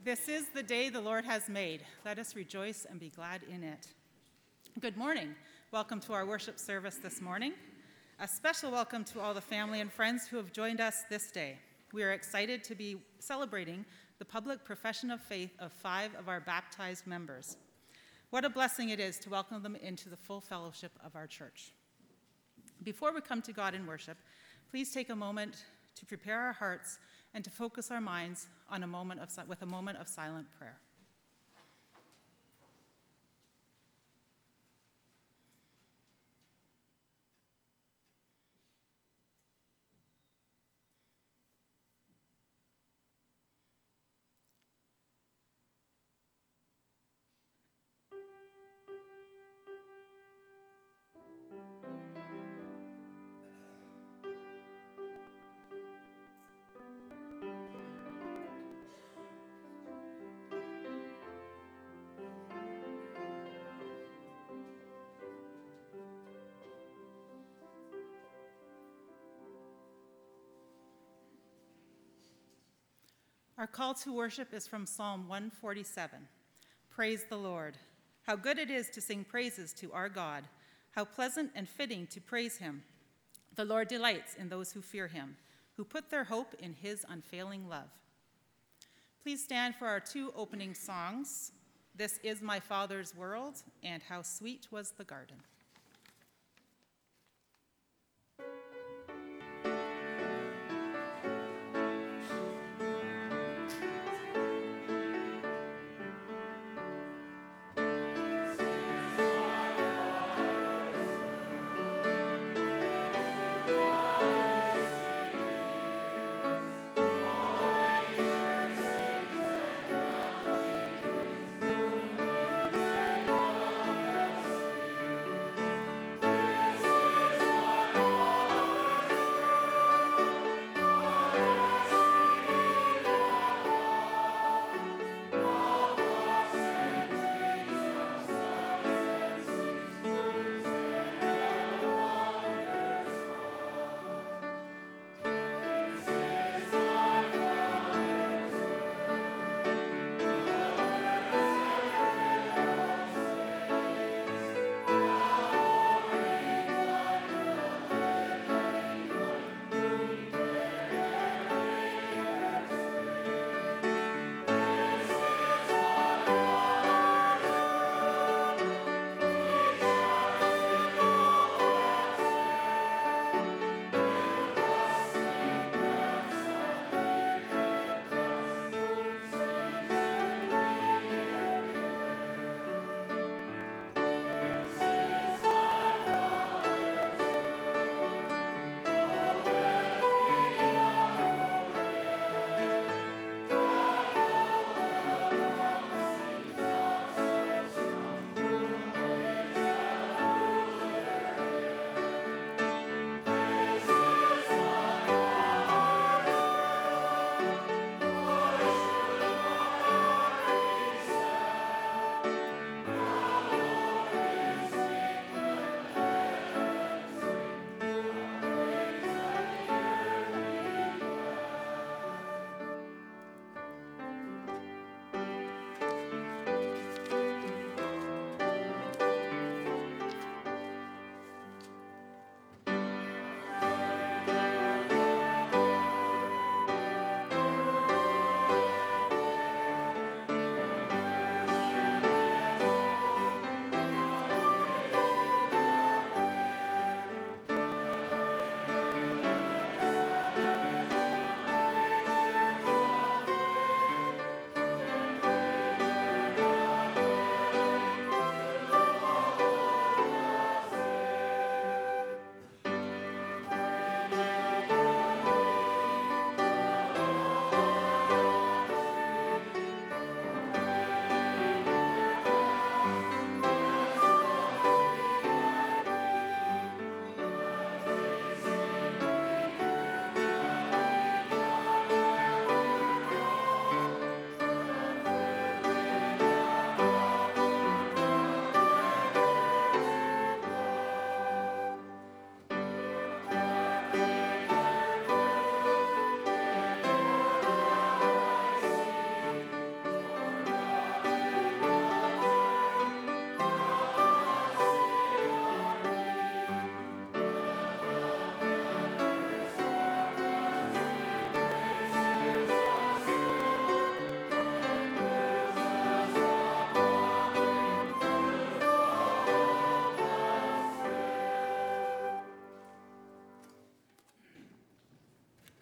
This is the day the Lord has made. Let us rejoice and be glad in it. Good morning. Welcome to our worship service this morning. A special welcome to all the family and friends who have joined us this day. We are excited to be celebrating the public profession of faith of 5 of our baptized members. What a blessing it is to welcome them into the full fellowship of our church. Before we come to God in worship, please take a moment to prepare our hearts and to focus our minds on with a moment of silent prayer. Our call to worship is from Psalm 147. Praise the Lord. How good it is to sing praises to our God. How pleasant and fitting to praise him. The Lord delights in those who fear him, who put their hope in his unfailing love. Please stand for our 2 opening songs, This Is My Father's World and How Sweet Was the Garden.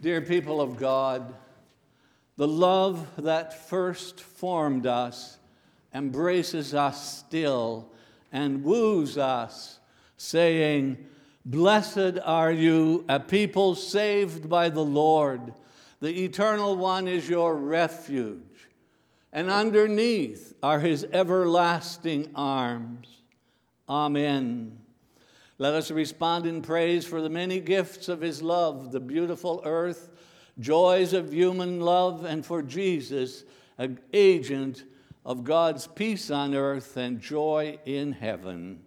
Dear people of God, the love that first formed us embraces us still and woos us, saying, "Blessed are you, a people saved by the Lord. The Eternal One is your refuge, and underneath are his everlasting arms." Amen. Let us respond in praise for the many gifts of his love, the beautiful earth, joys of human love, and for Jesus, an agent of God's peace on earth and joy in heaven.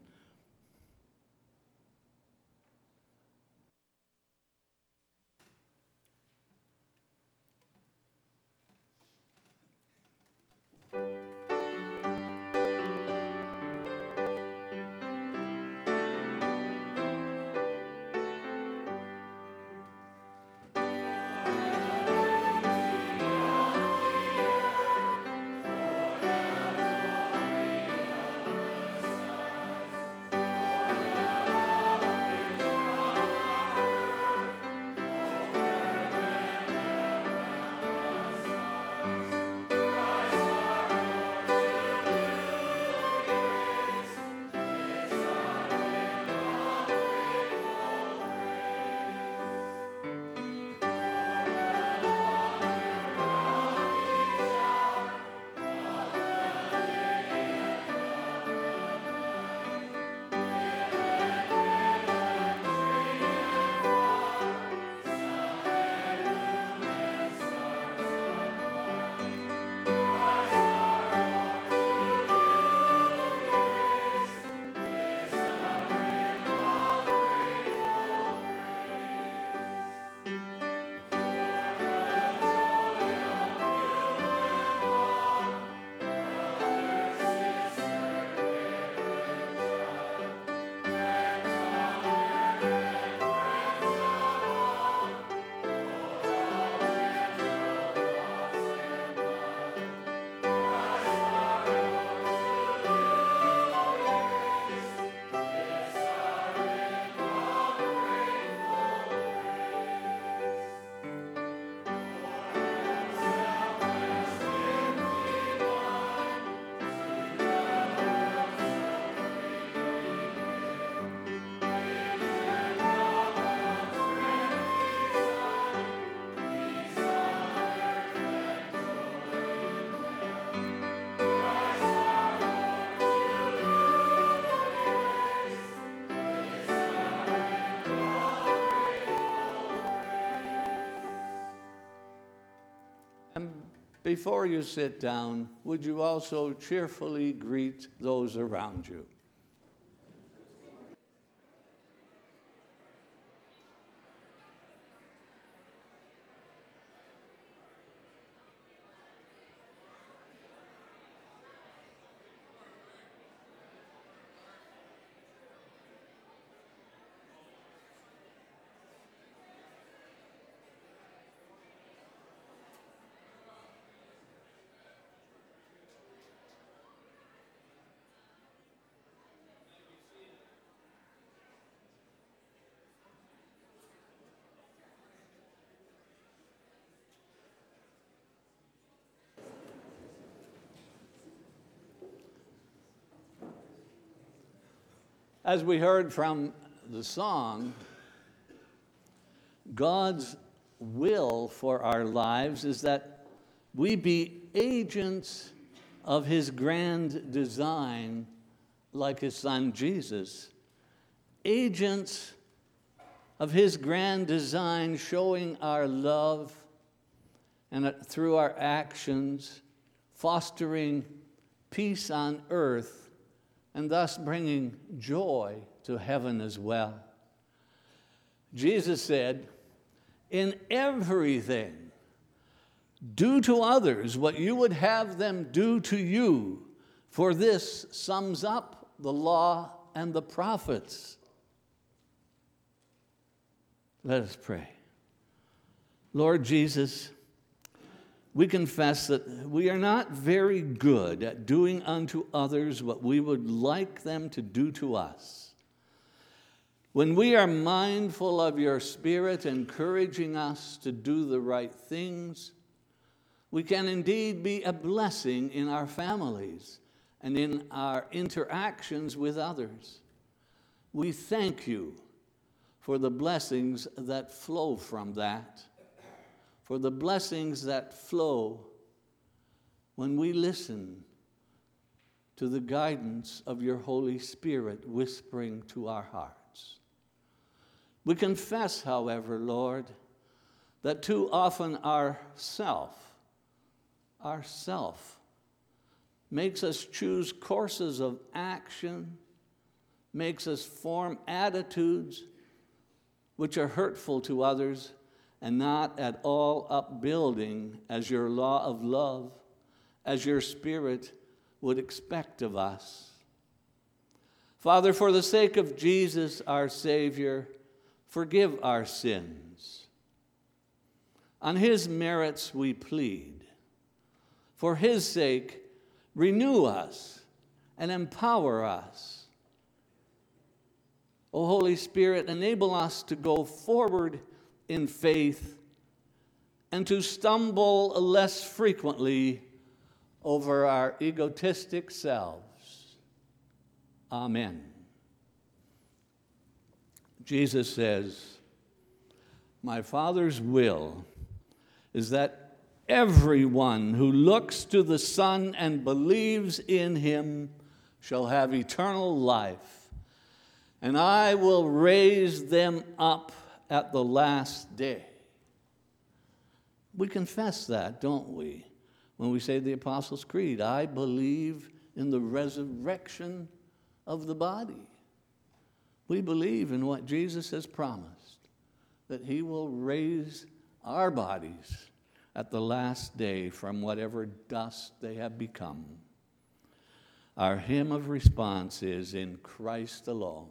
And before you sit down, would you also cheerfully greet those around you? As we heard from the song, God's will for our lives is that we be agents of his grand design like his son Jesus. Agents of his grand design, showing our love and through our actions, fostering peace on earth, and thus bringing joy to heaven as well. Jesus said, "In everything, do to others what you would have them do to you, for this sums up the law and the prophets." Let us pray. Lord Jesus, we confess that we are not very good at doing unto others what we would like them to do to us. When we are mindful of your Spirit encouraging us to do the right things, we can indeed be a blessing in our families and in our interactions with others. We thank you for the blessings that flow from that, for the blessings that flow when we listen to the guidance of your Holy Spirit whispering to our hearts. We confess, however, Lord, that too often our self makes us choose courses of action, makes us form attitudes which are hurtful to others and not at all upbuilding as your law of love, as your Spirit would expect of us. Father, for the sake of Jesus, our Savior, forgive our sins. On his merits we plead. For his sake, renew us and empower us. O Holy Spirit, enable us to go forward in faith and to stumble less frequently over our egotistic selves. Amen. Jesus says, my Father's will is that everyone who looks to the Son and believes in him shall have eternal life, and I will raise them up at the last day. We confess that, don't we? When we say the Apostles' Creed, I believe in the resurrection of the body. We believe in what Jesus has promised, that he will raise our bodies at the last day from whatever dust they have become. Our hymn of response is in Christ alone.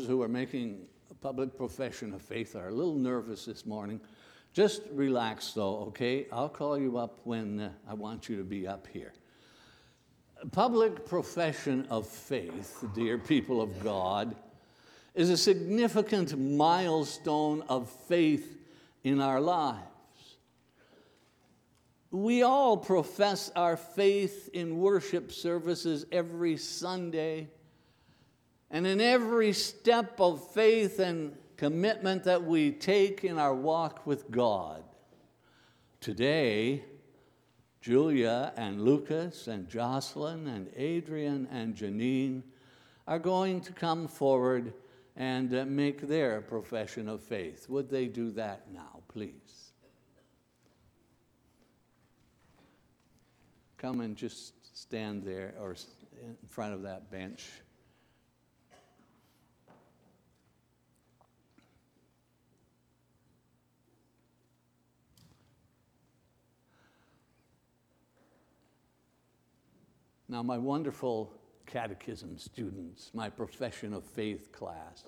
those who are making a public profession of faith are a little nervous this morning, just relax though, okay? I'll call you up when I want you to be up here. Public profession of faith, dear people of God, is a significant milestone of faith in our lives. We all profess our faith in worship services every Sunday, and in every step of faith and commitment that we take in our walk with God. Today, Julia and Lucas and Jocelyn and Adrian and Janine are going to come forward and make their profession of faith. Would they do that now, please? Come and just stand there or in front of that bench. Now, my wonderful catechism students, my profession of faith class,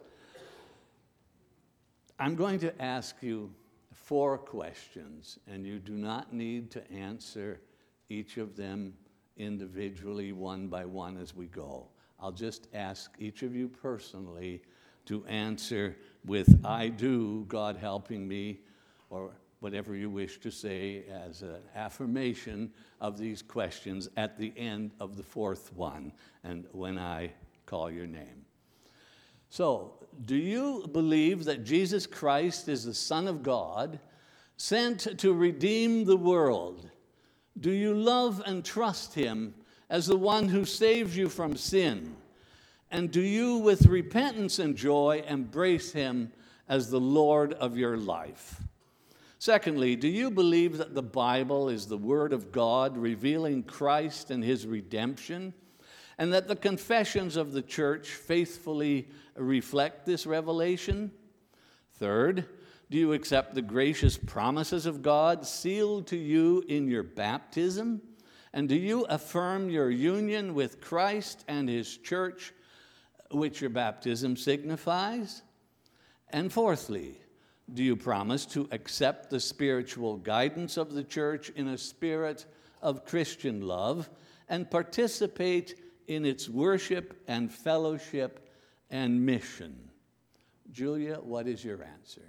I'm going to ask you 4 questions, and you do not need to answer each of them individually, one by one as we go. I'll just ask each of you personally to answer with "I do, God helping me," or whatever you wish to say as an affirmation of these questions at the end of the 4th one, and when I call your name. So, do you believe that Jesus Christ is the Son of God, sent to redeem the world? Do you love and trust him as the one who saves you from sin? And do you, with repentance and joy, embrace him as the Lord of your life? Secondly, do you believe that the Bible is the Word of God revealing Christ and his redemption, and that the confessions of the church faithfully reflect this revelation? Third, do you accept the gracious promises of God sealed to you in your baptism? And do you affirm your union with Christ and his church, which your baptism signifies? And fourthly, do you promise to accept the spiritual guidance of the church in a spirit of Christian love and participate in its worship and fellowship and mission? Julia, what is your answer?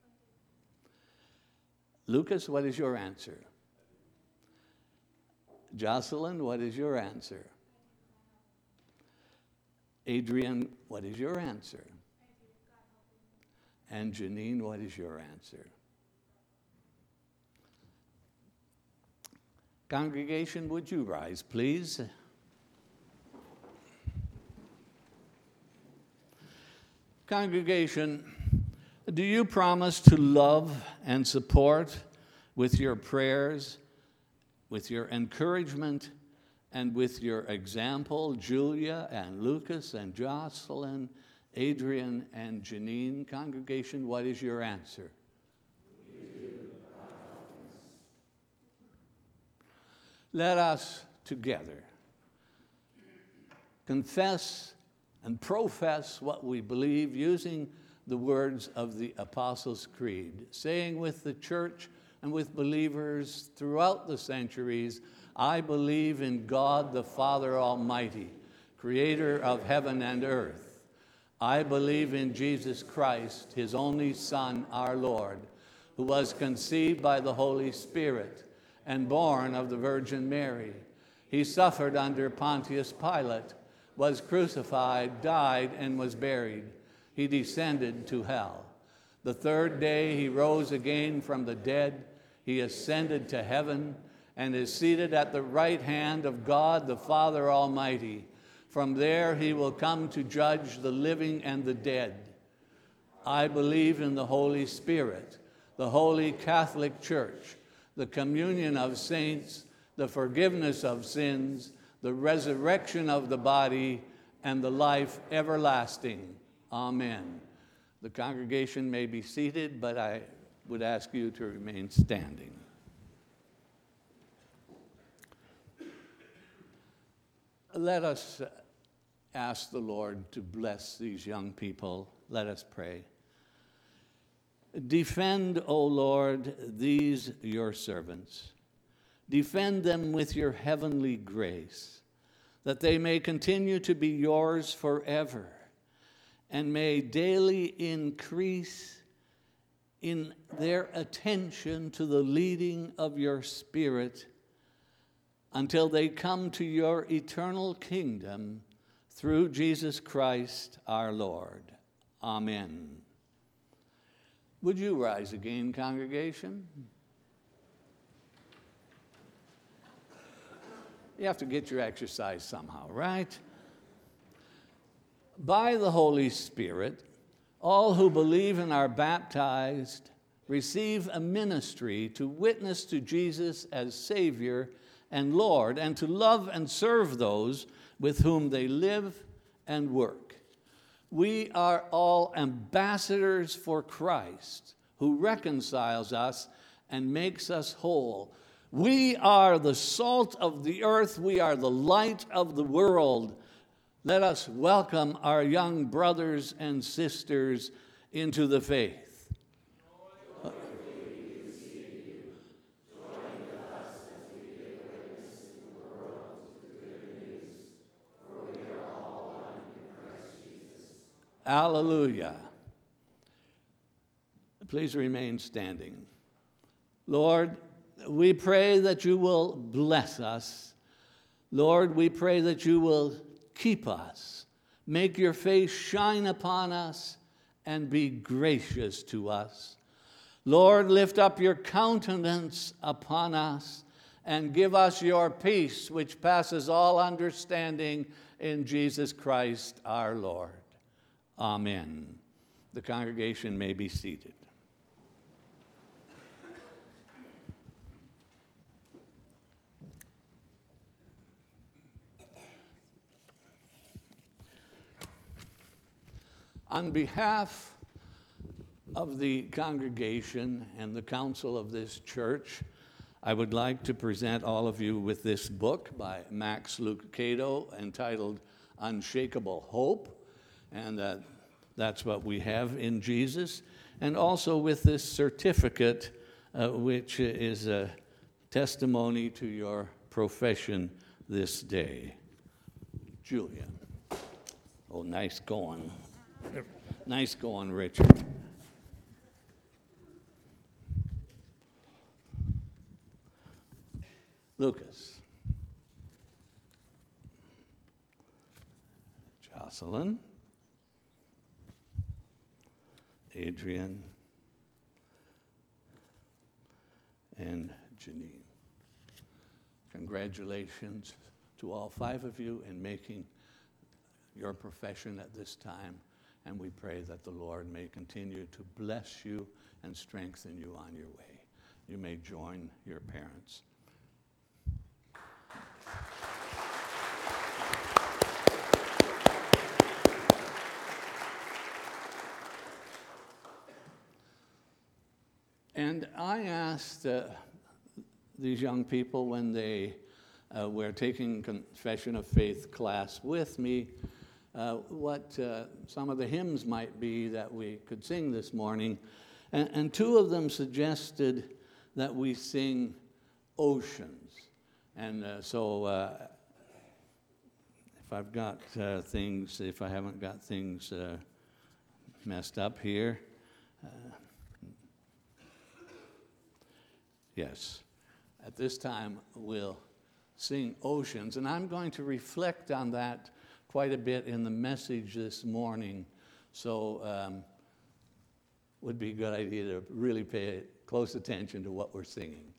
Lucas, what is your answer? Jocelyn, what is your answer? Adrian, what is your answer? And Janine, what is your answer? Congregation, would you rise, please? Congregation, do you promise to love and support with your prayers, with your encouragement, and with your example, Julia and Lucas and Jocelyn, Adrian and Janine? Congregation, what is your answer? Let us together confess and profess what we believe using the words of the Apostles' Creed, saying with the church and with believers throughout the centuries, I believe in God the Father Almighty, creator of heaven and earth. I believe in Jesus Christ, his only Son, our Lord, who was conceived by the Holy Spirit and born of the Virgin Mary. He suffered under Pontius Pilate, was crucified, died, and was buried. He descended to hell. The third day he rose again from the dead. He ascended to heaven and is seated at the right hand of God the Father Almighty. From there he will come to judge the living and the dead. I believe in the Holy Spirit, the Holy Catholic Church, the communion of saints, the forgiveness of sins, the resurrection of the body, and the life everlasting. Amen. The congregation may be seated, but I would ask you to remain standing. Let us ask the Lord to bless these young people. Let us pray. Defend, O Lord, these your servants. Defend them with your heavenly grace, that they may continue to be yours forever, and may daily increase in their attention to the leading of your Spirit until they come to your eternal kingdom through Jesus Christ our Lord. Amen. Would you rise again, congregation? You have to get your exercise somehow, right? By the Holy Spirit, all who believe and are baptized receive a ministry to witness to Jesus as Savior and Lord, and to love and serve those with whom they live and work. We are all ambassadors for Christ, who reconciles us and makes us whole. We are the salt of the earth. We are the light of the world. Let us welcome our young brothers and sisters into the faith. Hallelujah. Please remain standing. Lord, we pray that you will bless us. Lord, we pray that you will keep us. Make your face shine upon us and be gracious to us. Lord, lift up your countenance upon us and give us your peace, which passes all understanding, in Jesus Christ our Lord. Amen. The congregation may be seated. On behalf of the congregation and the council of this church, I would like to present all of you with this book by Max Lucado entitled Unshakable Hope. And that's what we have in Jesus. And also with this certificate, which is a testimony to your profession this day. Julian. Oh, nice going. Nice going, Richard. Lucas. Jocelyn. Adrian, and Janine. Congratulations to all 5 of you in making your profession at this time, and we pray that the Lord may continue to bless you and strengthen you on your way. You may join your parents. And I asked these young people when they were taking Confession of Faith class with me what some of the hymns might be that we could sing this morning. And 2 of them suggested that we sing Oceans. And so if I've got if I haven't got things messed up here. Yes, at this time we'll sing Oceans, and I'm going to reflect on that quite a bit in the message this morning, so would be a good idea to really pay close attention to what we're singing.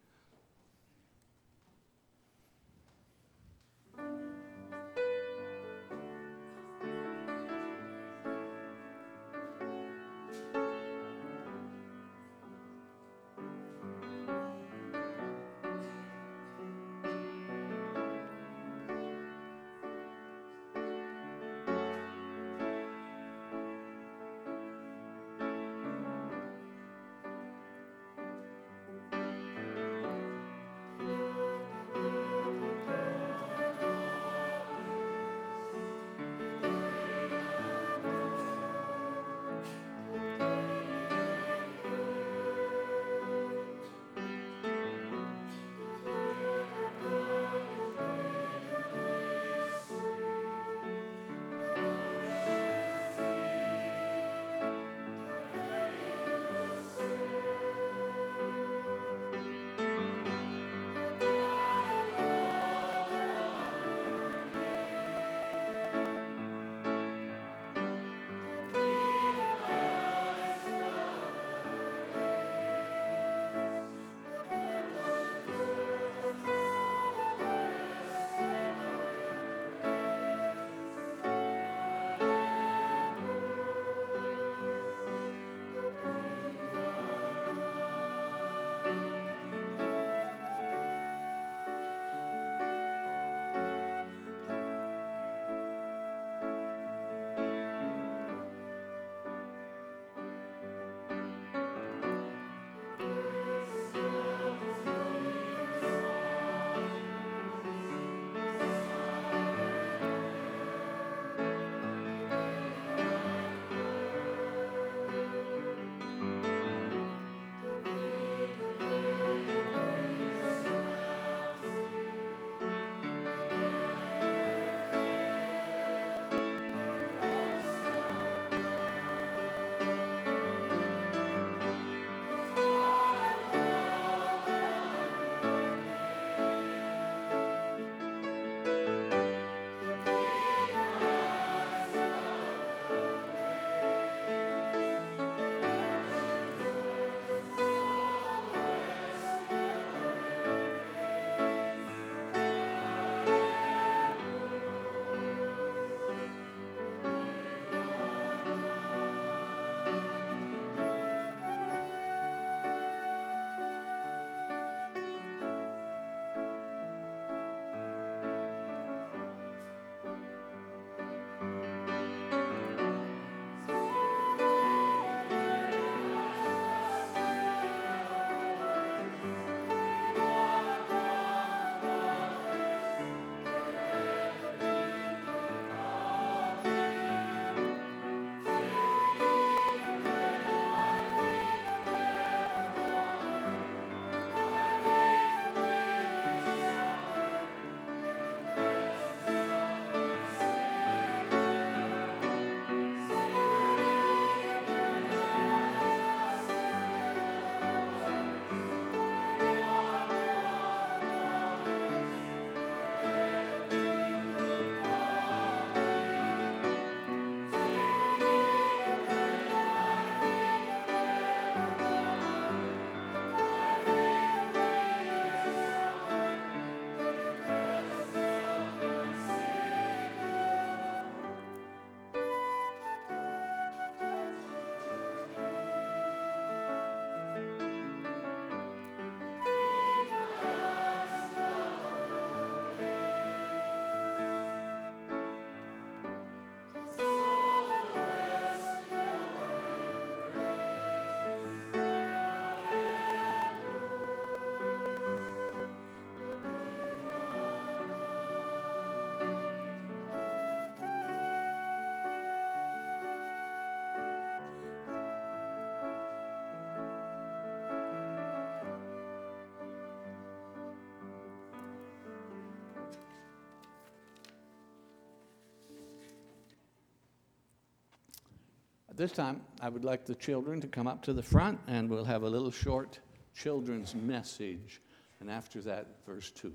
This time, I would like the children to come up to the front, and we'll have a little short children's message. And after that, verse 2.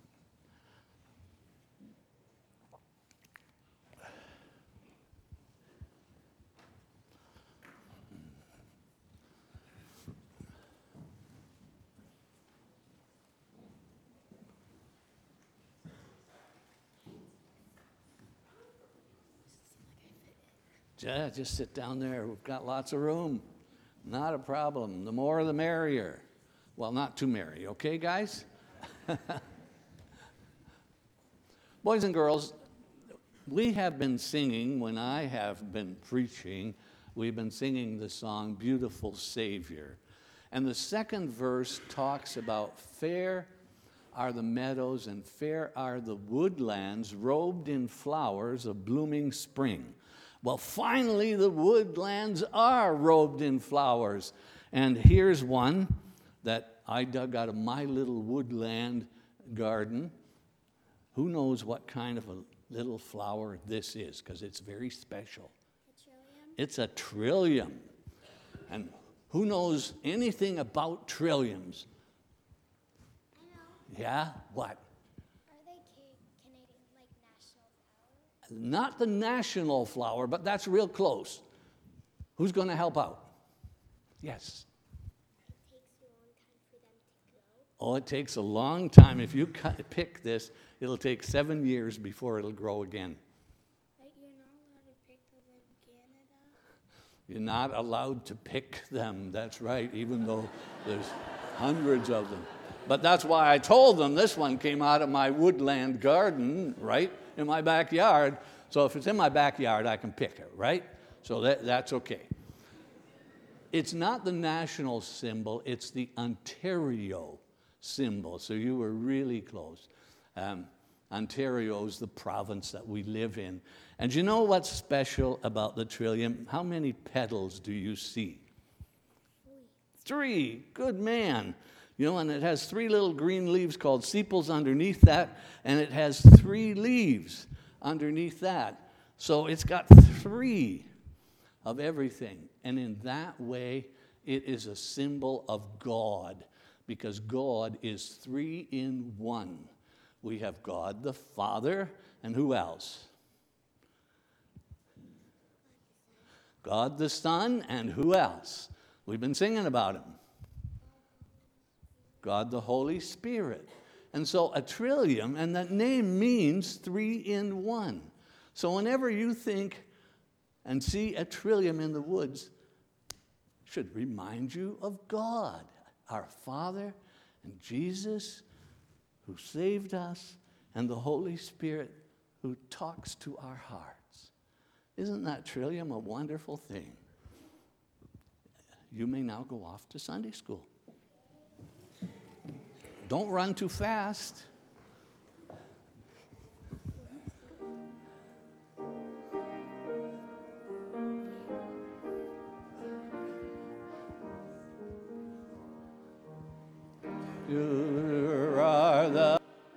Yeah, just sit down there. We've got lots of room. Not a problem. The more the merrier. Well, not too merry, okay, guys? Boys and girls, we have been singing, when I have been preaching, we've been singing the song, Beautiful Savior. And the second verse talks about fair are the meadows and fair are the woodlands robed in flowers of blooming spring. Well, finally, the woodlands are robed in flowers. And here's one that I dug out of my little woodland garden. Who knows what kind of a little flower this is? Because it's very special. A trillium? It's a trillium. And who knows anything about trilliums? I know. Yeah? What? Are they Canadian, like, national flowers? Not the national flower, but that's real close. Who's going to help out? Yes. It takes a long time for them to grow. Oh, it takes a long time. If you pick this, it'll take 7 years before it'll grow again. But you're not allowed to pick them in Canada? You're not allowed to pick them. That's right, even though there's hundreds of them. But that's why I told them this one came out of my woodland garden, right, in my backyard. So if it's in my backyard, I can pick it, right? So that's okay. It's not the national symbol, it's the Ontario symbol. So you were really close. Ontario is the province that we live in. And you know what's special about the trillium? How many petals do you see? 3. Good man. You know, and it has 3 little green leaves called sepals underneath that, and it has 3 leaves underneath that. So it's got 3 of everything. And in that way, it is a symbol of God, because God is 3 in 1. We have God the Father, and who else? God the Son, and who else? We've been singing about him. God the Holy Spirit. And so a trillium, and that name means 3 in 1. So whenever you think and see a trillium in the woods, it should remind you of God, our Father, and Jesus, who saved us, and the Holy Spirit, who talks to our hearts. Isn't that trillium a wonderful thing? You may now go off to Sunday school. Don't run too fast. You are the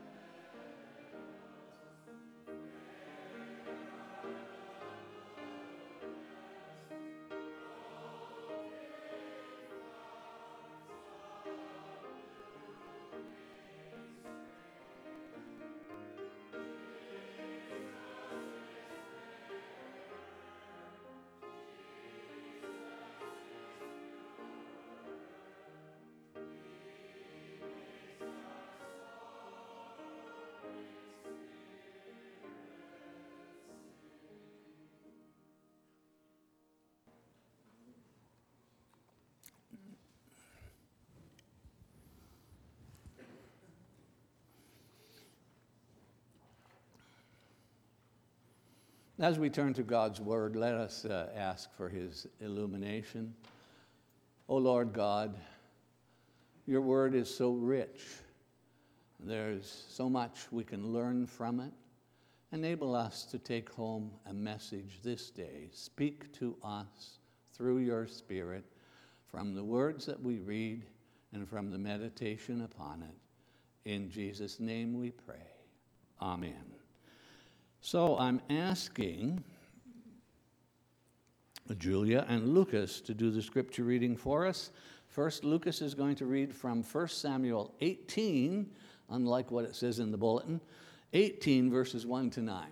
As we turn to God's Word, let us ask for His illumination. O Lord God, your Word is so rich. There's so much we can learn from it. Enable us to take home a message this day. Speak to us through your Spirit from the words that we read and from the meditation upon it. In Jesus' name we pray. Amen. So I'm asking Julia and Lucas to do the scripture reading for us. First, Lucas is going to read from 1 Samuel 18, unlike what it says in the bulletin, 18 verses 1 to 9.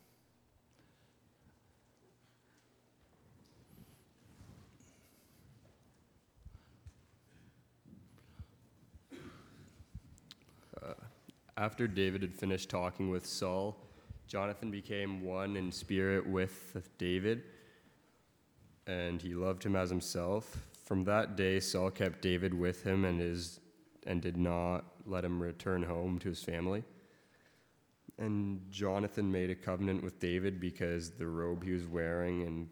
After David had finished talking with Saul, Jonathan became one in spirit with David, and he loved him as himself. From that day, Saul kept David with him and did not let him return home to his family. And Jonathan made a covenant with David because the robe he was wearing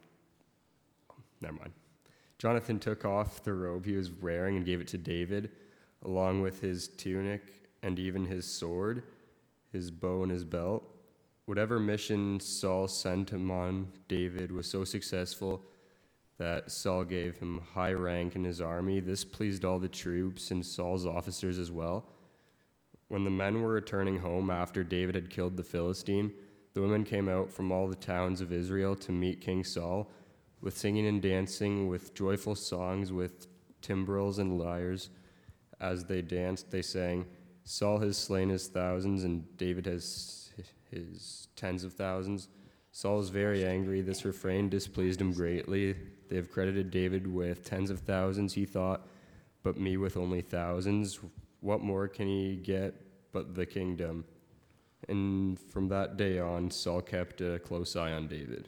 Jonathan took off the robe he was wearing and gave it to David, along with his tunic and even his sword, his bow, and his belt. Whatever mission Saul sent him on, David was so successful that Saul gave him high rank in his army. This pleased all the troops and Saul's officers as well. When the men were returning home after David had killed the Philistine, the women came out from all the towns of Israel to meet King Saul, with singing and dancing, with joyful songs, with timbrels and lyres. As they danced, they sang, "Saul has slain his thousands, and David has his tens of thousands." Saul was very angry. This refrain displeased him greatly. They have credited David with tens of thousands, he thought, but me with only thousands. What more can he get but the kingdom? And from that day on, Saul kept a close eye on David.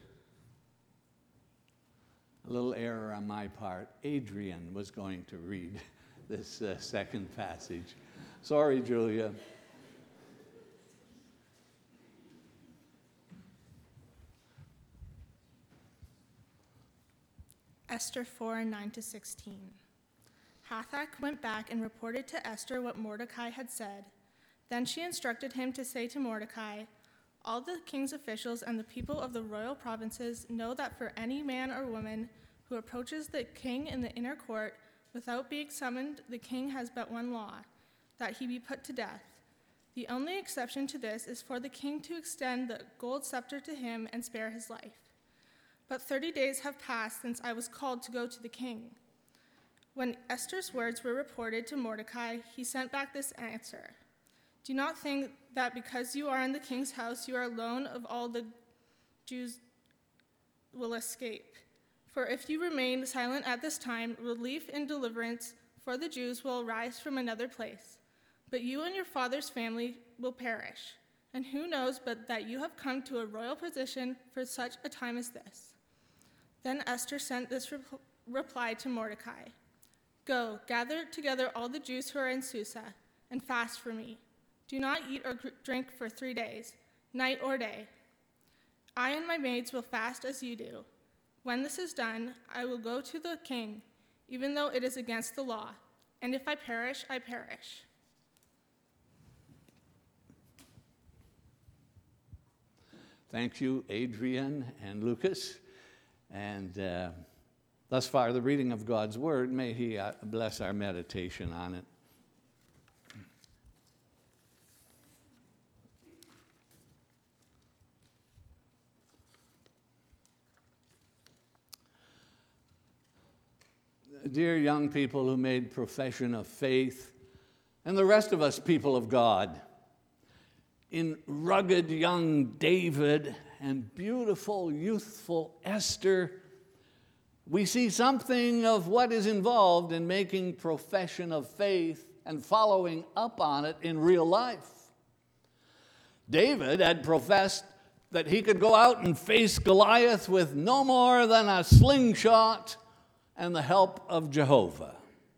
A little error on my part. Adrian was going to read this second passage. Sorry, Julia. Esther 4, 9-16. Hathach went back and reported to Esther what Mordecai had said. Then she instructed him to say to Mordecai, "All the king's officials and the people of the royal provinces know that for any man or woman who approaches the king in the inner court without being summoned, the king has but one law, that he be put to death. The only exception to this is for the king to extend the gold scepter to him and spare his life. But 30 days have passed since I was called to go to the king." When Esther's words were reported to Mordecai, he sent back this answer: "Do not think that because you are in the king's house, you are alone of all the Jews will escape. For if you remain silent at this time, relief and deliverance for the Jews will arise from another place. But you and your father's family will perish. And who knows but that you have come to a royal position for such a time as this?" Then Esther sent this reply to Mordecai: "Go, gather together all the Jews who are in Susa, and fast for me. Do not eat or drink for 3 days, night or day. I and my maids will fast as you do. When this is done, I will go to the king, even though it is against the law, and if I perish, I perish." Thank you, Adrian and Lucas. And thus far, the reading of God's word, may he bless our meditation on it. Dear young people who made profession of faith, and the rest of us people of God, in rugged young David and beautiful youthful Esther, we see something of what is involved in making profession of faith and following up on it in real life. David had professed that he could go out and face Goliath with no more than a slingshot and the help of Jehovah.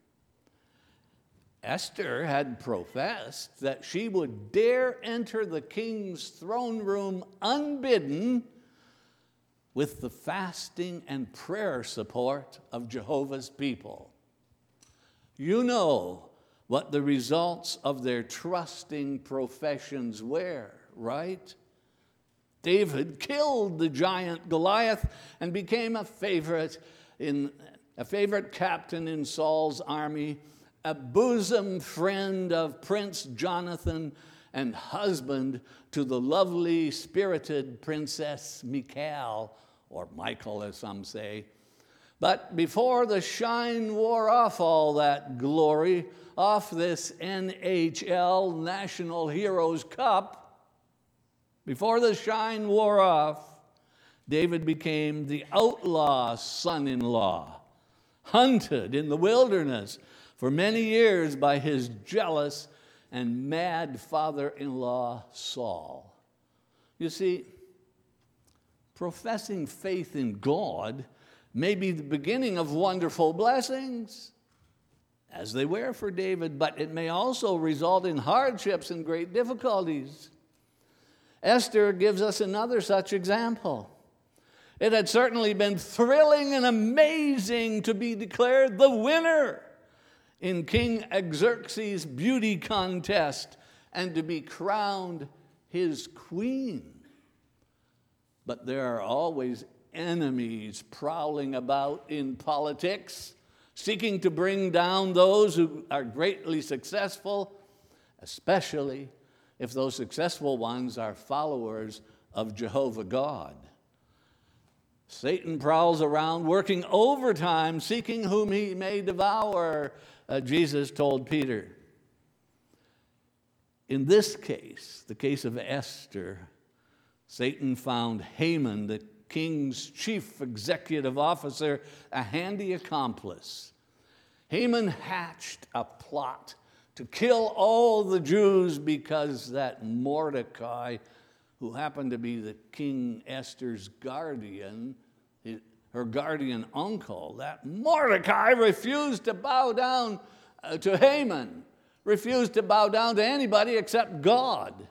Esther had professed that she would dare enter the king's throne room unbidden with the fasting and prayer support of Jehovah's people. You know what the results of their trusting professions were, right? David killed the giant Goliath and became a favorite captain in Saul's army, a bosom friend of Prince Jonathan, and husband to the lovely, spirited Princess Michal, or Michael as some say, But before the shine wore off all that glory, off this NHL National Heroes Cup, before the shine wore off, David became the outlaw son-in-law, hunted in the wilderness for many years by his jealous and mad father-in-law Saul. You see, professing faith in God may be the beginning of wonderful blessings, as they were for David, but it may also result in hardships and great difficulties. Esther gives us another such example. It had certainly been thrilling and amazing to be declared the winner in King Xerxes' beauty contest and to be crowned his queen. But there are always enemies prowling about in politics, seeking to bring down those who are greatly successful, especially if those successful ones are followers of Jehovah God. Satan prowls around working overtime, seeking whom he may devour, Jesus told Peter. In this case, the case of Esther, Satan found Haman, the king's chief executive officer, a handy accomplice. Haman hatched a plot to kill all the Jews because that Mordecai, who happened to be the King Esther's guardian, her guardian uncle, that Mordecai refused to bow down to Haman, refused to bow down to anybody except God.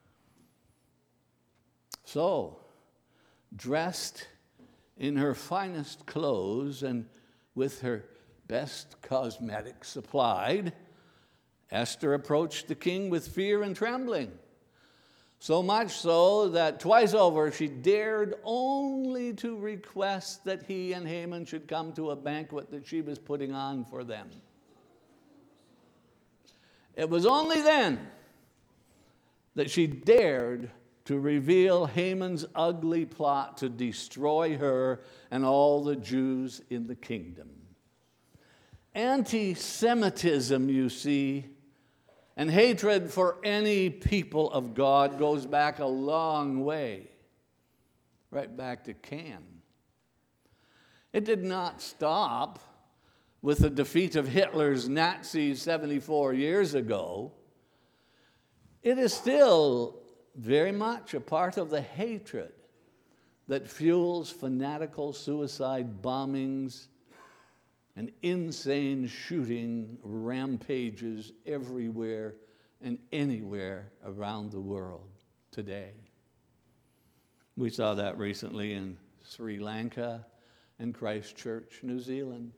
So, dressed in her finest clothes and with her best cosmetics supplied, Esther approached the king with fear and trembling. So much so that twice over she dared only to request that he and Haman should come to a banquet that she was putting on for them. It was only then that she dared to reveal Haman's ugly plot to destroy her and all the Jews in the kingdom. Anti-Semitism, you see, and hatred for any people of God goes back a long way, right back to Cain. It did not stop with the defeat of Hitler's Nazis 74 years ago. It is still very much a part of the hatred that fuels fanatical suicide bombings and insane shooting rampages everywhere and anywhere around the world today. We saw that recently in Sri Lanka and Christchurch, New Zealand.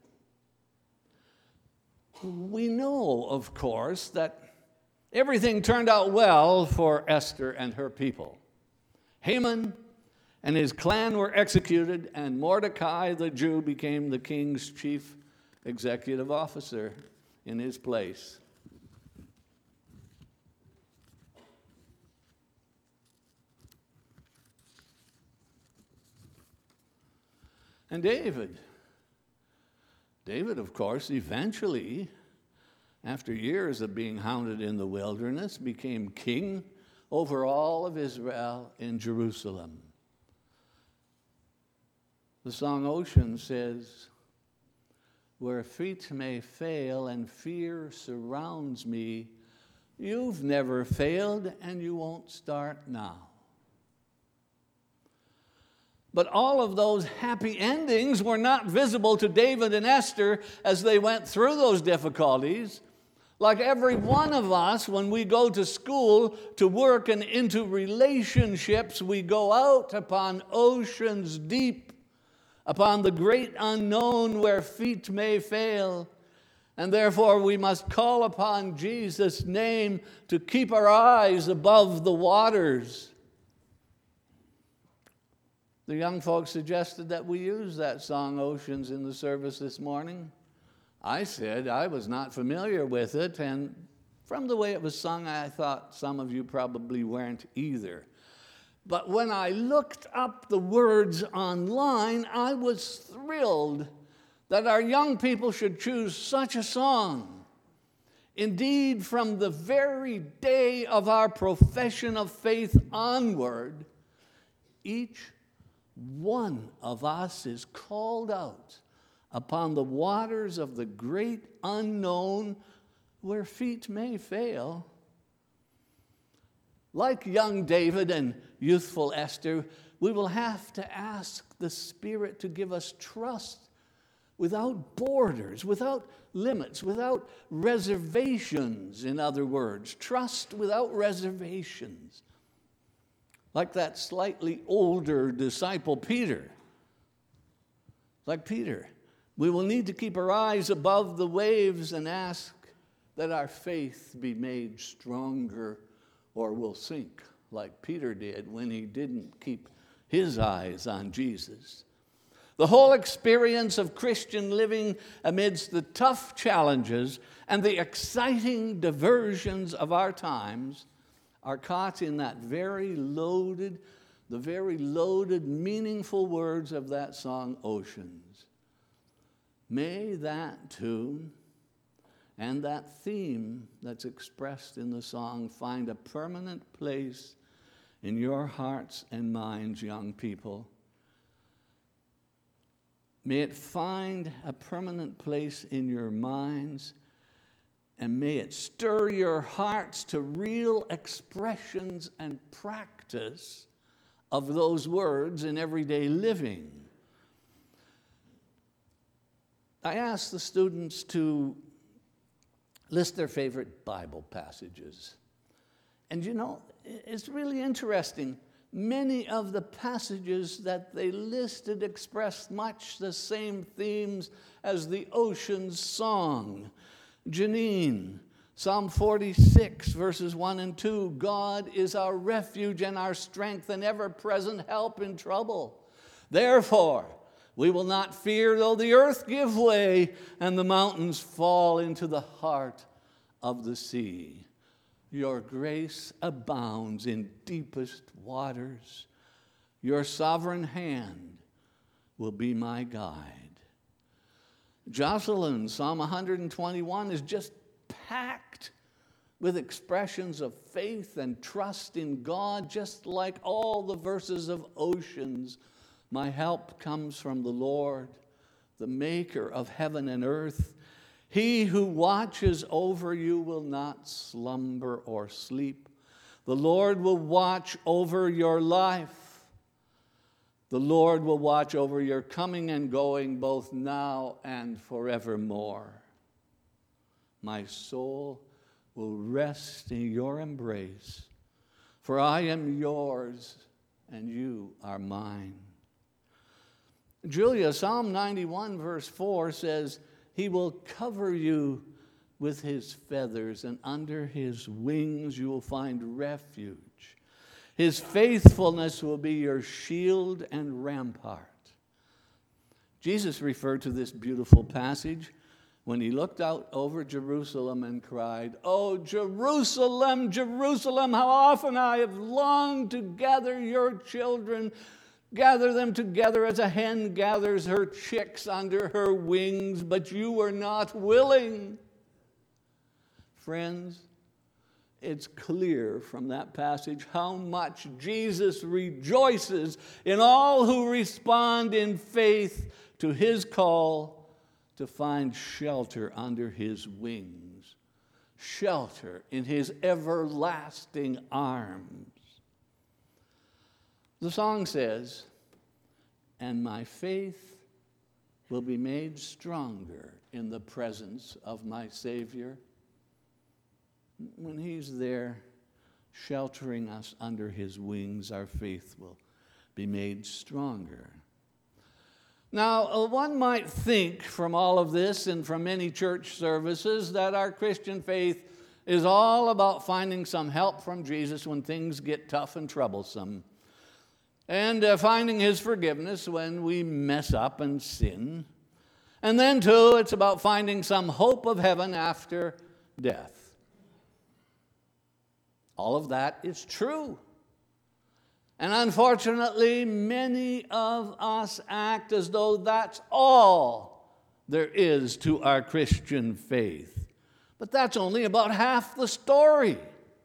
We know, of course, that everything turned out well for Esther and her people. Haman and his clan were executed, and Mordecai the Jew became the king's chief executive officer in his place. And David, of course, eventually, after years of being hounded in the wilderness, became king over all of Israel in Jerusalem. The song Ocean says, "Where feet may fail and fear surrounds me, you've never failed and you won't start now." But all of those happy endings were not visible to David and Esther as they went through those difficulties. Like every one of us, when we go to school, to work, and into relationships, we go out upon oceans deep, upon the great unknown where feet may fail. And therefore we must call upon Jesus' name to keep our eyes above the waters. The young folks suggested that we use that song, Oceans, in the service this morning. I said I was not familiar with it, and from the way it was sung, I thought some of you probably weren't either. But when I looked up the words online, I was thrilled that our young people should choose such a song. Indeed, from the very day of our profession of faith onward, each one of us is called out upon the waters of the great unknown where feet may fail. Like young David and youthful Esther, we will have to ask the Spirit to give us trust without borders, without limits, without reservations, in other words. Trust without reservations. Like that slightly older disciple Peter. Like Peter, we will need to keep our eyes above the waves and ask that our faith be made stronger, or we'll sink like Peter did when he didn't keep his eyes on Jesus. The whole experience of Christian living amidst the tough challenges and the exciting diversions of our times are caught in that very loaded, meaningful words of that song, Oceans. May that tune and that theme that's expressed in the song find a permanent place in your hearts and minds, young people. May it find a permanent place in your minds, and may it stir your hearts to real expressions and practice of those words in everyday living. I asked the students to list their favorite Bible passages. And you know, it's really interesting. Many of the passages that they listed expressed much the same themes as the Oceans song. Janine, Psalm 46, verses 1 and 2, God is our refuge and our strength and ever-present help in trouble. Therefore, we will not fear though the earth give way and the mountains fall into the heart of the sea. Your grace abounds in deepest waters. Your sovereign hand will be my guide. Jocelyn, Psalm 121, is just packed with expressions of faith and trust in God, just like all the verses of Oceans. My help comes from the Lord, the maker of heaven and earth. He who watches over you will not slumber or sleep. The Lord will watch over your life. The Lord will watch over your coming and going, both now and forevermore. My soul will rest in your embrace, for I am yours and you are mine. Julia, Psalm 91, verse 4 says, He will cover you with His feathers, and under His wings you will find refuge. His faithfulness will be your shield and rampart. Jesus referred to this beautiful passage when He looked out over Jerusalem and cried, Oh, Jerusalem, Jerusalem, how often I have longed to gather your children, gather them together as a hen gathers her chicks under her wings, but you were not willing. Friends, it's clear from that passage how much Jesus rejoices in all who respond in faith to His call to find shelter under His wings, shelter in His everlasting arms. The song says, and my faith will be made stronger in the presence of my Savior. When He's there sheltering us under His wings, our faith will be made stronger. Now, one might think from all of this and from many church services that our Christian faith is all about finding some help from Jesus when things get tough and troublesome, and finding His forgiveness when we mess up and sin. And then, too, it's about finding some hope of heaven after death. All of that is true. And unfortunately, many of us act as though that's all there is to our Christian faith. But that's only about half the story.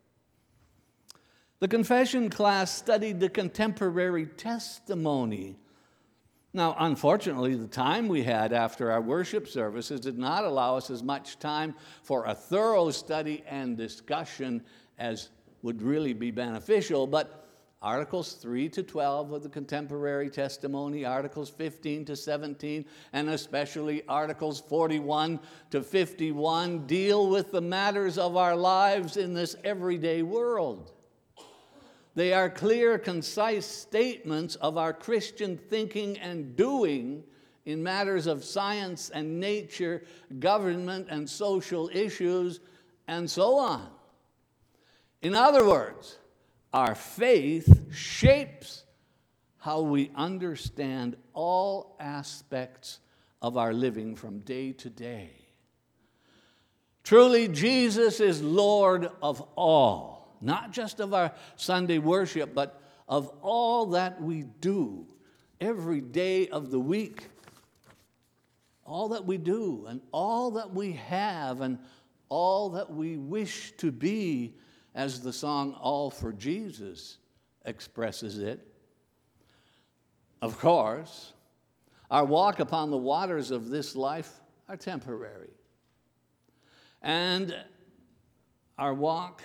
The confession class studied the contemporary testimony. Now, unfortunately, the time we had after our worship services did not allow us as much time for a thorough study and discussion as would really be beneficial, but Articles 3 to 12 of the contemporary testimony, Articles 15 to 17, and especially Articles 41 to 51 deal with the matters of our lives in this everyday world. They are clear, concise statements of our Christian thinking and doing in matters of science and nature, government and social issues, and so on. In other words, our faith shapes how we understand all aspects of our living from day to day. Truly, Jesus is Lord of all, not just of our Sunday worship, but of all that we do every day of the week. All that we do and all that we have and all that we wish to be, as the song All for Jesus expresses it. Of course, our walk upon the waters of this life are temporary. And our walk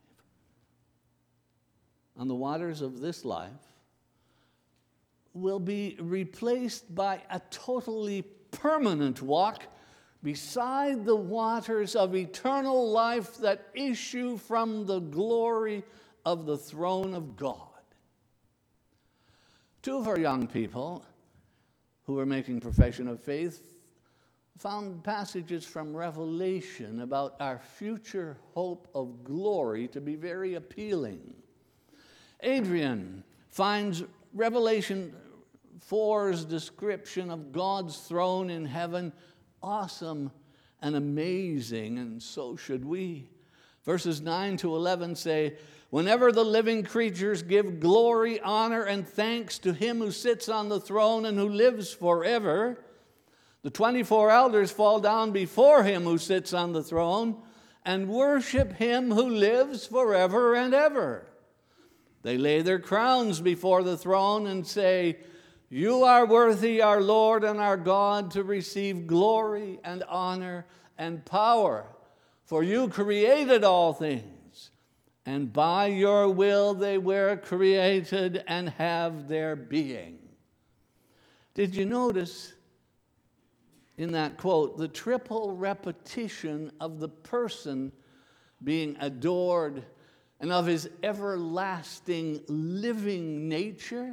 on the waters of this life will be replaced by a totally permanent walk beside the waters of eternal life that issue from the glory of the throne of God. Two of our young people who were making profession of faith found passages from Revelation about our future hope of glory to be very appealing. Adrian finds Revelation 4's description of God's throne in heaven awesome and amazing, and so should we. Verses 9 to 11 say, whenever the living creatures give glory, honor, and thanks to him who sits on the throne and who lives forever, the 24 elders fall down before him who sits on the throne and worship him who lives forever and ever. They lay their crowns before the throne and say, you are worthy, our Lord and our God, to receive glory and honor and power, for you created all things, and by your will they were created and have their being. Did you notice in that quote the triple repetition of the person being adored and of his everlasting living nature?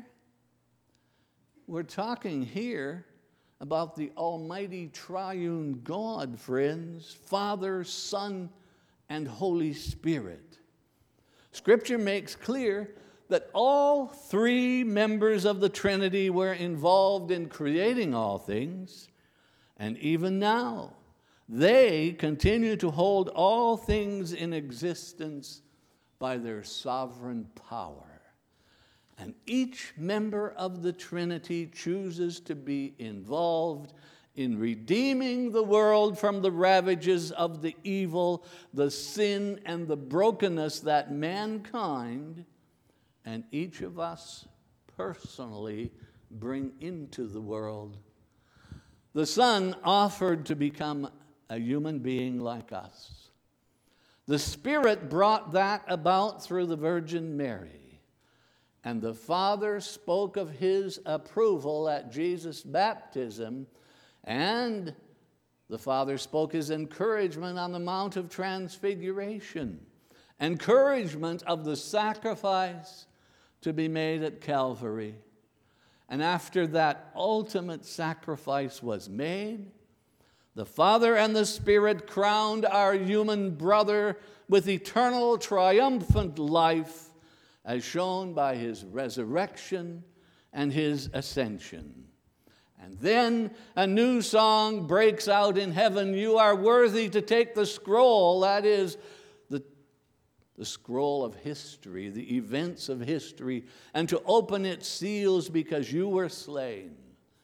We're talking here about the almighty triune God, friends, Father, Son, and Holy Spirit. Scripture makes clear that all three members of the Trinity were involved in creating all things, and even now, they continue to hold all things in existence by their sovereign power. And each member of the Trinity chooses to be involved in redeeming the world from the ravages of the evil, the sin, and the brokenness that mankind and each of us personally bring into the world. The Son offered to become a human being like us. The Spirit brought that about through the Virgin Mary. And the Father spoke of his approval at Jesus' baptism, and the Father spoke his encouragement on the Mount of Transfiguration, encouragement of the sacrifice to be made at Calvary. And after that ultimate sacrifice was made, the Father and the Spirit crowned our human brother with eternal triumphant life, as shown by his resurrection and his ascension. And then a new song breaks out in heaven. You are worthy to take the scroll, that is, the scroll of history, the events of history, and to open its seals because you were slain.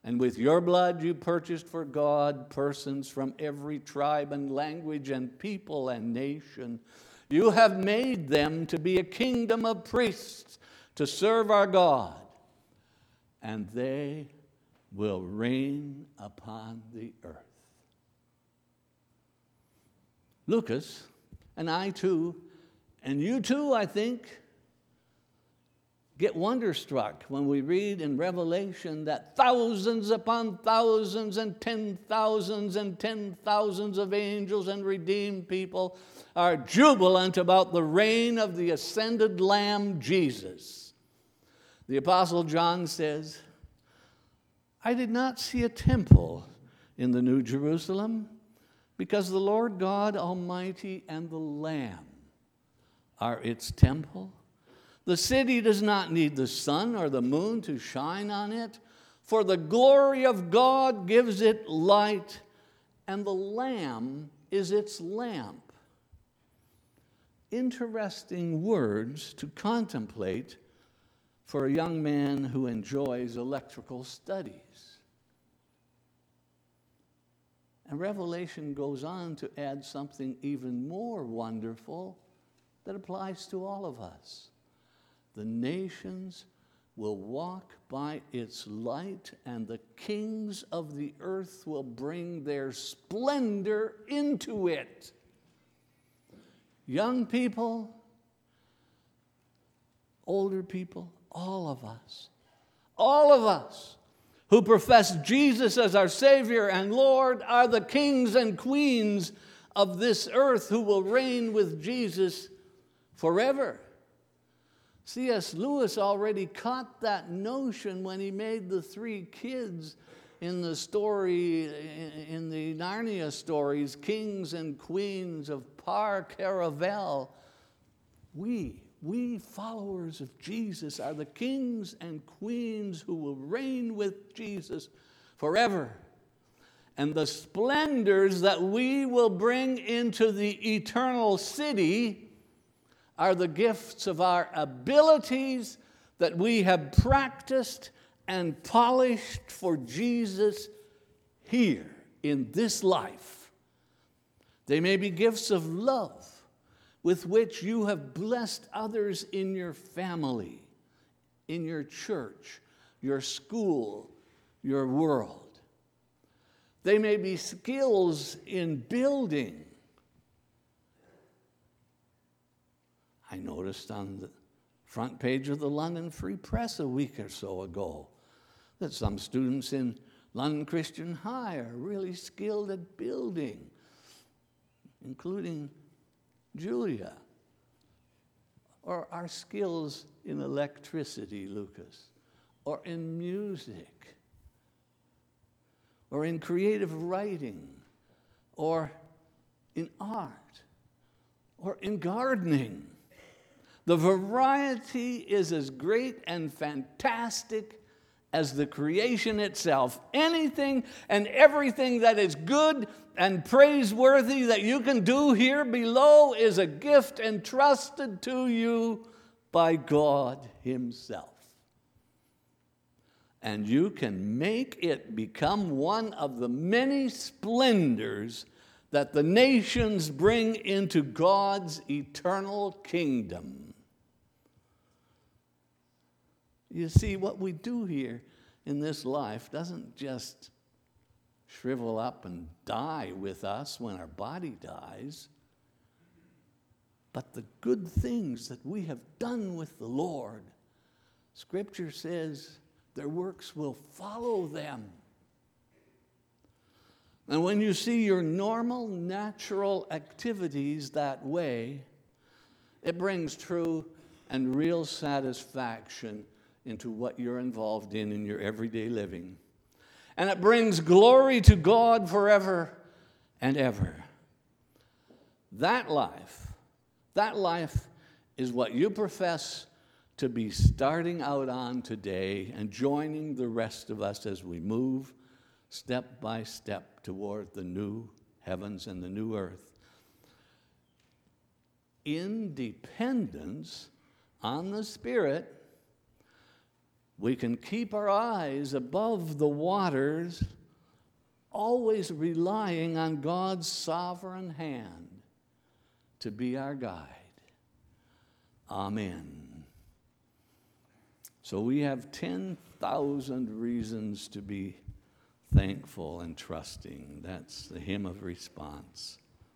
And with your blood you purchased for God persons from every tribe and language and people and nation. You have made them to be a kingdom of priests to serve our God, and they will reign upon the earth. Lucas, and I too, and you too, I think, get wonderstruck when we read in Revelation that thousands upon thousands and 10,000s of angels and redeemed people are jubilant about the reign of the ascended Lamb, Jesus. The Apostle John says, I did not see a temple in the New Jerusalem, because the Lord God Almighty and the Lamb are its temple. The city does not need the sun or the moon to shine on it, for the glory of God gives it light, and the Lamb is its lamp. Interesting words to contemplate for a young man who enjoys electrical studies. And Revelation goes on to add something even more wonderful that applies to all of us. The nations will walk by its light, and the kings of the earth will bring their splendor into it. Young people, older people, all of us who profess Jesus as our Savior and Lord are the kings and queens of this earth who will reign with Jesus forever. C.S. Lewis already caught that notion when he made the three kids in the story, in the Narnia stories, kings and queens of Par Caravel. We followers of Jesus are the kings and queens who will reign with Jesus forever. And the splendors that we will bring into the eternal city are the gifts of our abilities that we have practiced and polished for Jesus here in this life. They may be gifts of love with which you have blessed others in your family, in your church, your school, your world. They may be skills in building. I noticed on the front page of the London Free Press a week or so ago that some students in London Christian High are really skilled at building, including Julia, or our skills in electricity, Lucas, or in music, or in creative writing, or in art, or in gardening. The variety is as great and fantastic as the creation itself. Anything and everything that is good and praiseworthy that you can do here below is a gift entrusted to you by God Himself. And you can make it become one of the many splendors that the nations bring into God's eternal kingdom. You see, what we do here in this life doesn't just shrivel up and die with us when our body dies, but the good things that we have done with the Lord, Scripture says their works will follow them. And when you see your normal, natural activities that way, it brings true and real satisfaction into what you're involved in your everyday living. And it brings glory to God forever and ever. That life is what you profess to be starting out on today and joining the rest of us as we move step by step toward the new heavens and the new earth. In dependence on the Spirit, we can keep our eyes above the waters, always relying on God's sovereign hand to be our guide. Amen. So we have 10,000 reasons to be thankful and trusting. That's the hymn of response.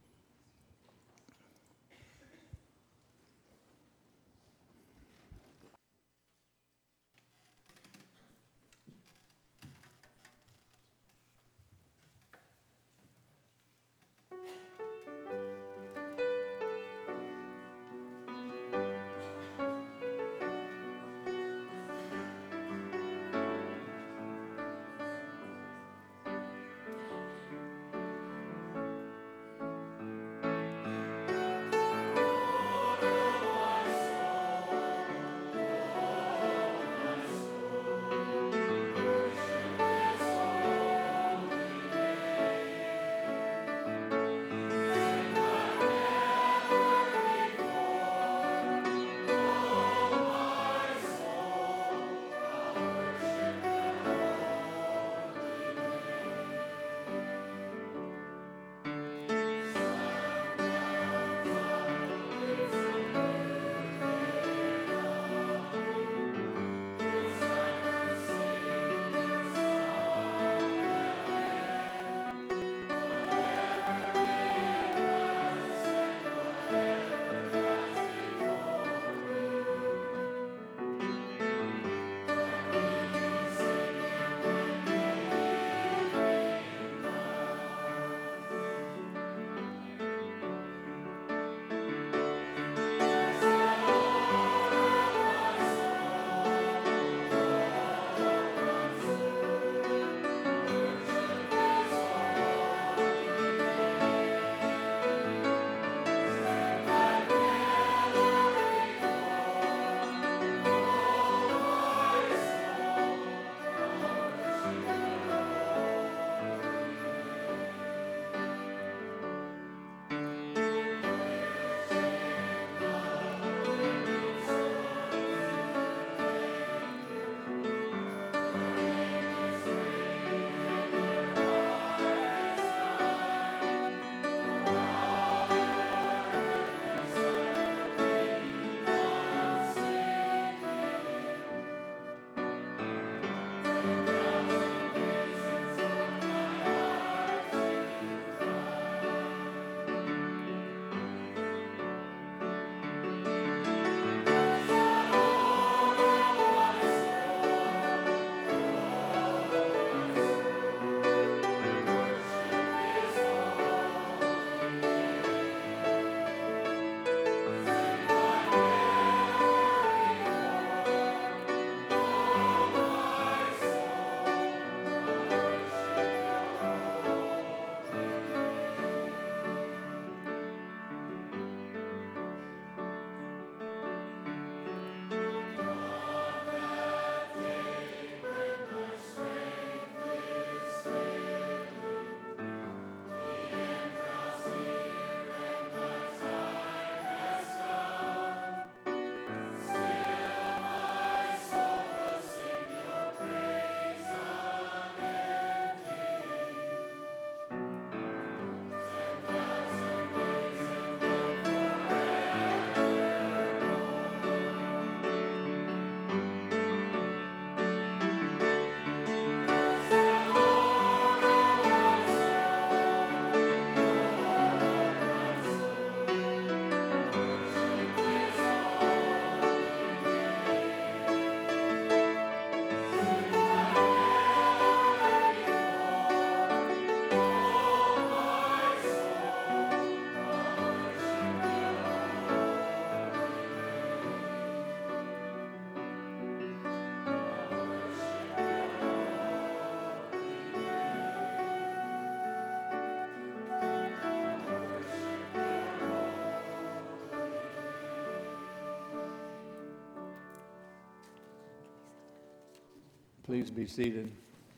Please be seated.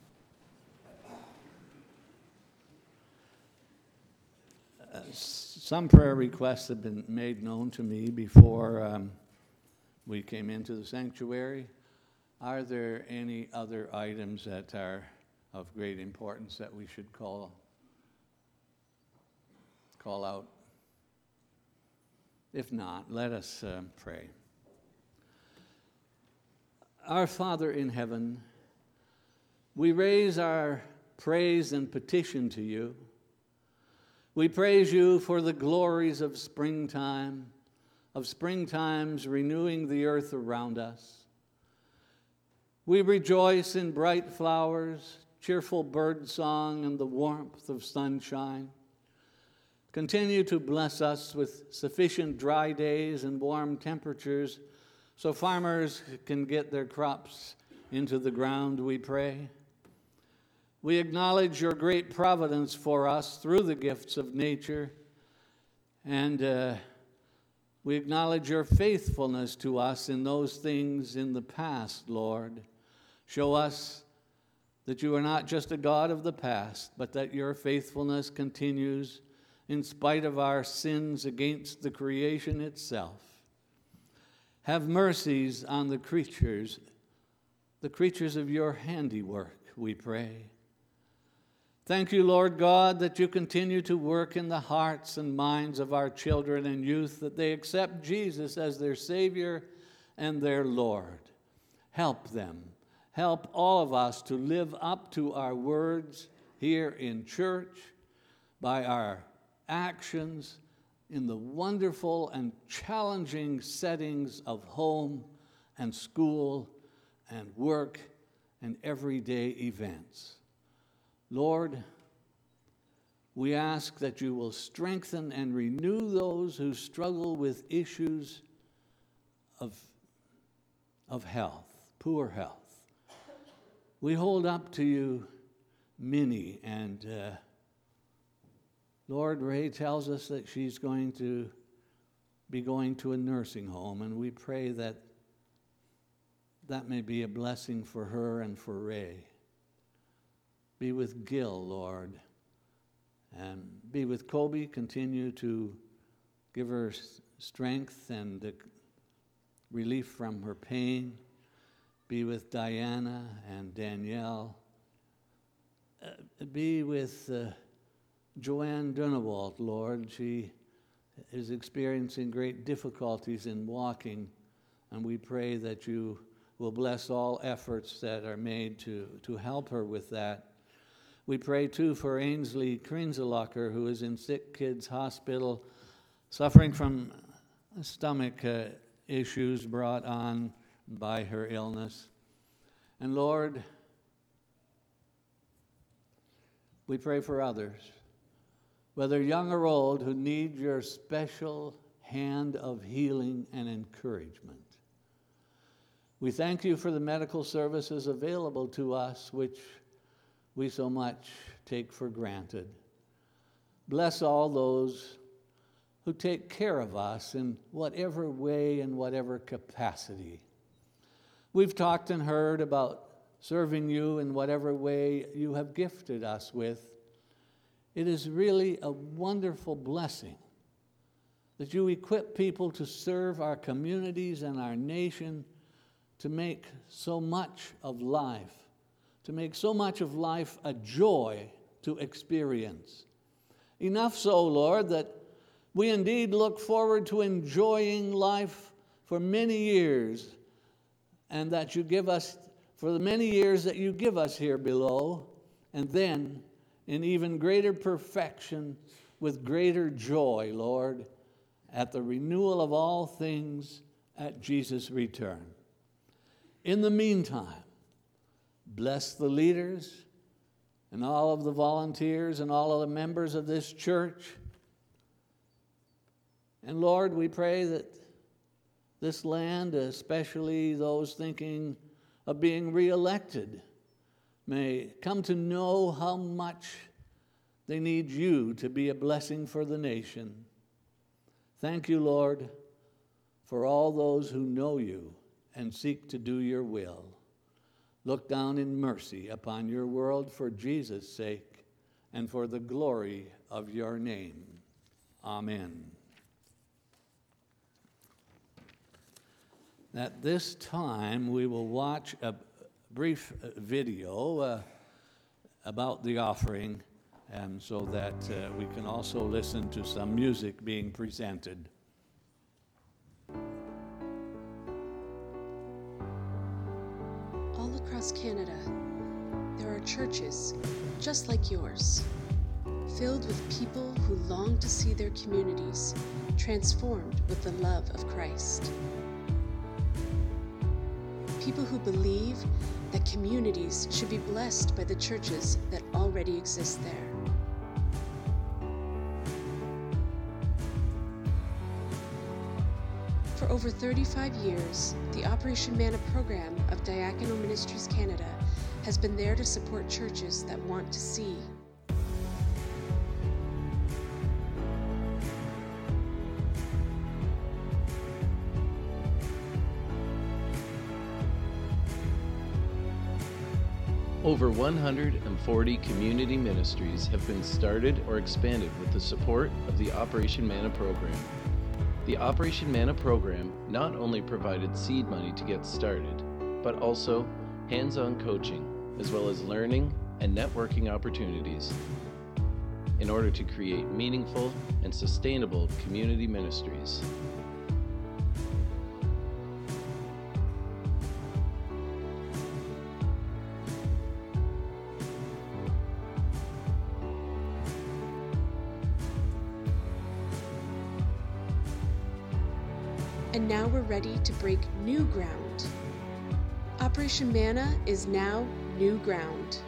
Some prayer requests have been made known to me before we came into the sanctuary. Are there any other items that are of great importance that we should call out? If not, let us pray. Our Father in heaven, we raise our praise and petition to you. We praise you for the glories of springtime, of springtimes renewing the earth around us. We rejoice in bright flowers, cheerful bird song, and the warmth of sunshine. Continue to bless us with sufficient dry days and warm temperatures so farmers can get their crops into the ground, we pray. We acknowledge your great providence for us through the gifts of nature, and we acknowledge your faithfulness to us in those things in the past, Lord. Show us that you are not just a God of the past, but that your faithfulness continues in spite of our sins against the creation itself. Have mercies on the creatures of your handiwork, we pray. Thank you, Lord God, that you continue to work in the hearts and minds of our children and youth, that they accept Jesus as their Savior and their Lord. Help them. Help all of us to live up to our words here in church, by our actions in the wonderful and challenging settings of home and school and work and everyday events. Lord, we ask that you will strengthen and renew those who struggle with issues of health, poor health. We hold up to you Minnie, and Lord, Ray tells us that she's going to be going to a nursing home, and we pray that that may be a blessing for her and for Ray. Be with Gil, Lord, and be with Kobe. Continue to give her strength and relief from her pain. Be with Diana and Danielle. Be with Joanne Dunewalt, Lord. She is experiencing great difficulties in walking, and we pray that you will bless all efforts that are made to help her with that. We pray, too, for Ainsley Krinzelacher, who is in Sick Kids Hospital, suffering from stomach issues brought on by her illness. And Lord, we pray for others, whether young or old, who need your special hand of healing and encouragement. We thank you for the medical services available to us, which we so much take for granted. Bless all those who take care of us in whatever way and whatever capacity. We've talked and heard about serving you in whatever way you have gifted us with. It is really a wonderful blessing that you equip people to serve our communities and our nation, to make so much of life, a joy to experience. Enough so, Lord, that we indeed look forward to enjoying life for many years, and that you give us, for the many years that you give us here below, and then in even greater perfection, with greater joy, Lord, at the renewal of all things at Jesus' return. In the meantime, bless the leaders and all of the volunteers and all of the members of this church. And Lord, we pray that this land, especially those thinking of being reelected, may come to know how much they need you to be a blessing for the nation. Thank you, Lord, for all those who know you and seek to do your will. Look down in mercy upon your world for Jesus' sake and for the glory of your name. Amen. At this time, we will watch a brief video about the offering, and so that we can also listen to some music being presented. All across Canada, there are churches just like yours, filled with people who long to see their communities transformed with the love of Christ. People who believe that communities should be blessed by the churches that already exist there. For over 35 years, the Operation Manna program of Diaconal Ministries Canada has been there to support churches that want to see. Over 140 community ministries have been started or expanded with the support of the Operation Manna program. The Operation Manna program not only provided seed money to get started, but also hands-on coaching, as well as learning and networking opportunities in order to create meaningful and sustainable community ministries. And now we're ready to break new ground. Operation Manna is now new ground.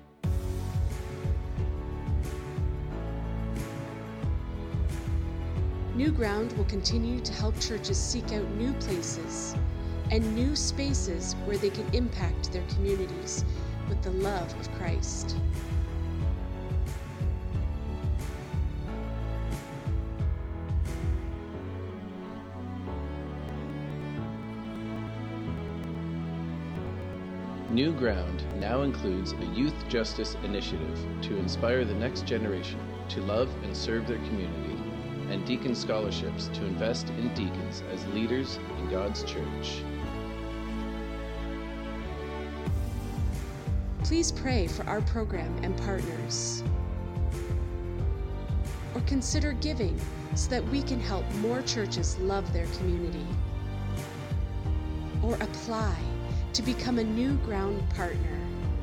New Ground will continue to help churches seek out new places and new spaces where they can impact their communities with the love of Christ. New Ground now includes a youth justice initiative to inspire the next generation to love and serve their community, and deacon scholarships to invest in deacons as leaders in God's church. Please pray for our program and partners. Or consider giving so that we can help more churches love their community. Or apply to become a New Ground partner.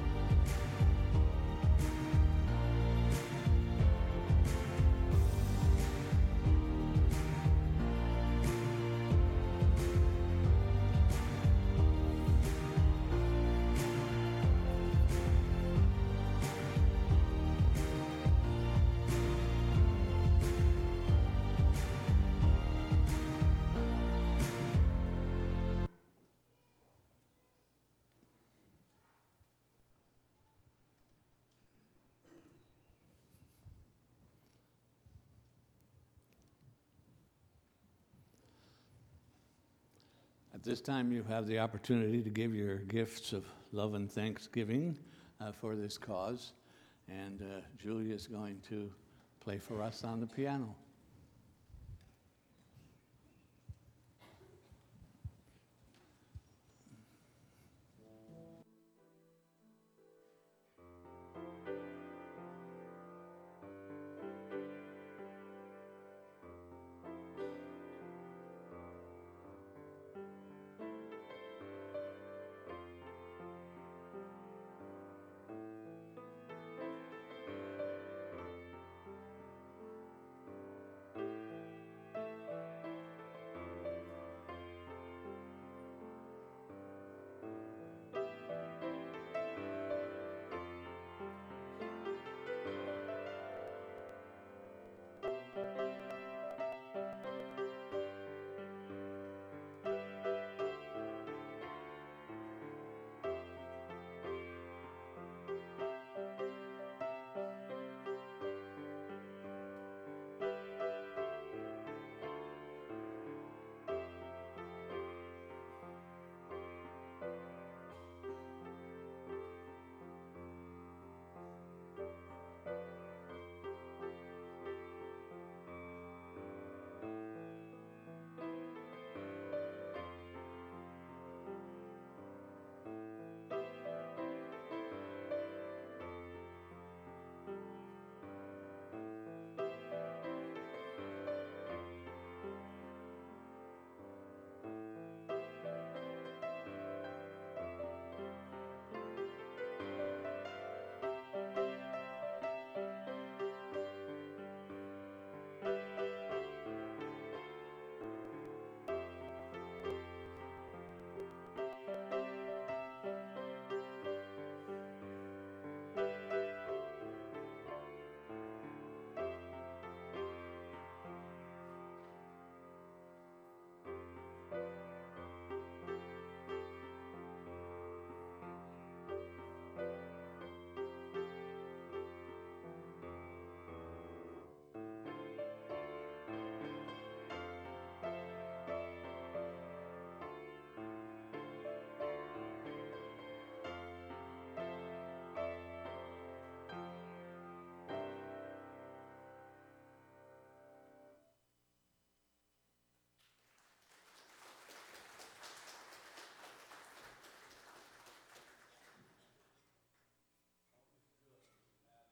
At this time, you have the opportunity to give your gifts of love and thanksgiving for this cause. And Julia is going to play for us on the piano.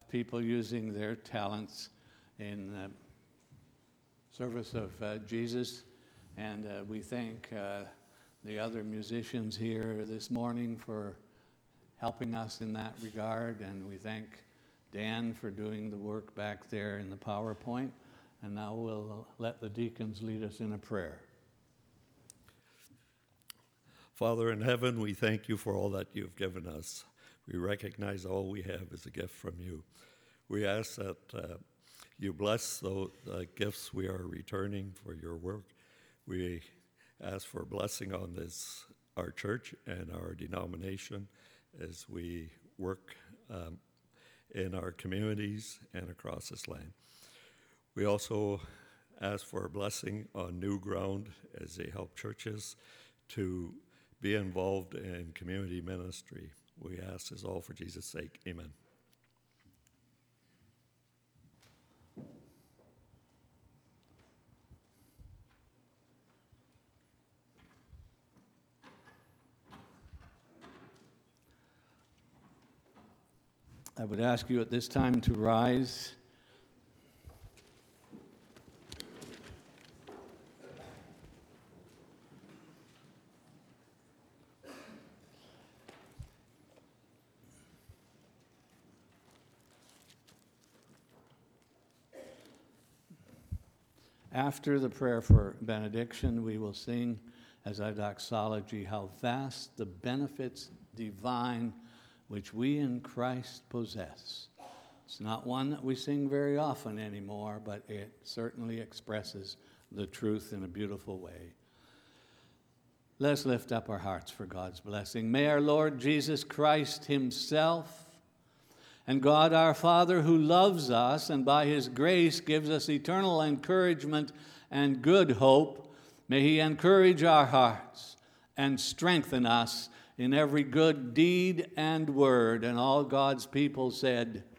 people using their talents in service of Jesus. And we thank the other musicians here this morning for helping us in that regard. And we thank Dan for doing the work back there in the PowerPoint. And now we'll let the deacons lead us in a prayer. Father in heaven, we thank you for all that you've given us. We recognize all we have is a gift from you. We ask that you bless the gifts we are returning for your work. We ask for blessing on this, our church and our denomination, as we work in our communities and across this land. We also ask for a blessing on New Ground as they help churches to be involved in community ministry. We ask this all for Jesus' sake. Amen. I would ask you at this time to rise. After the prayer for benediction, we will sing as our doxology, "How vast the benefits divine which we in Christ possess." It's not one that we sing very often anymore, but it certainly expresses the truth in a beautiful way. Let's lift up our hearts for God's blessing. May our Lord Jesus Christ himself and God our Father, who loves us and by his grace gives us eternal encouragement and good hope, may he encourage our hearts and strengthen us in every good deed and word. And all God's people said,